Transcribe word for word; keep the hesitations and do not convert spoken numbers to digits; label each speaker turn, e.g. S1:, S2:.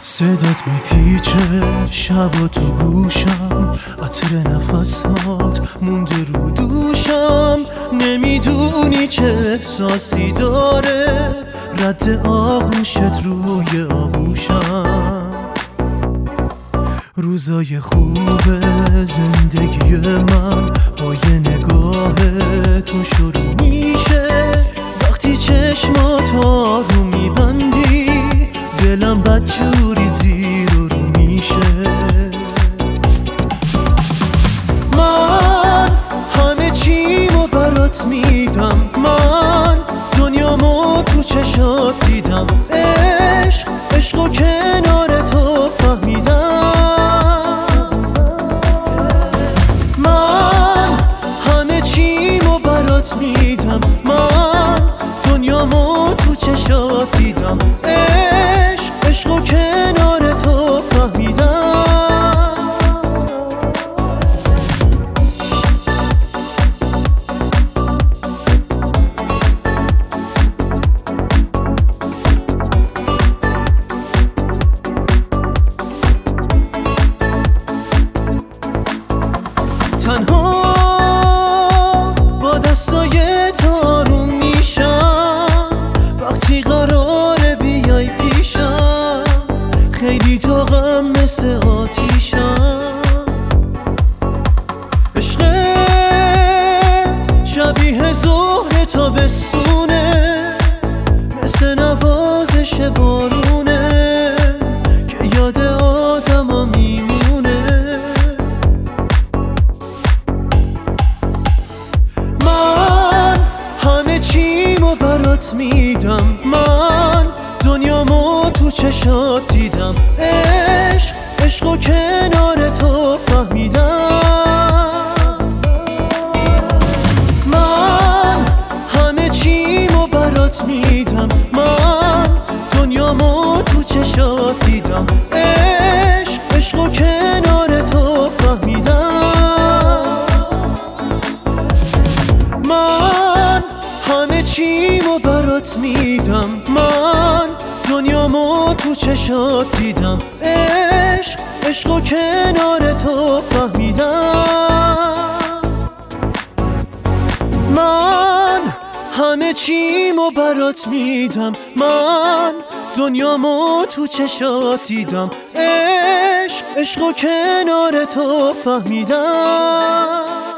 S1: صدات میپیچه شب تو گوشم، عطر نفسات مونده رو دوشم. نمیدونی چه احساسی داره رد آغوشت روی آغوشم. روزای خوب زندگی من با یه نگاه تو شروع میشه. وقتی چشمات آروم میبندی دلم بدجوری زیر و رو میشه. من همه چیمو برات میدم، من دنیامو تو چشات دیدم. عشق عشقو کنار تو فهمیدم. من همه چیمو برات میدم، من دنیامو تو چشات دیدم. عشق عشقو کنار تو فهمیدم. تنها با دستای تو آروم میشم وقتی قراره بیای پیشم. خیلی داغم مثل آتیشم. عشقت شبیه ظهر تابستونه، مثل نوازش بارونه که یاد آدما میمونه. من همه چیمو برات میدم، من دنیامو تو چشات دیدم. عشق عشقو کنار تو فهمیدم. من همه چیمو برات میدم، من دنیامو تو چشات دیدم. عشق عشقو کنار تو فهمیدم. من همه چیمو برات میدم، من دنیامو تو چشات دیدم. عشق عشقو کنار تو فهمیدم. من همه چیمو برات میدم، من دنیامو تو چشات دیدم. عشق عشقو کنار تو فهمیدم.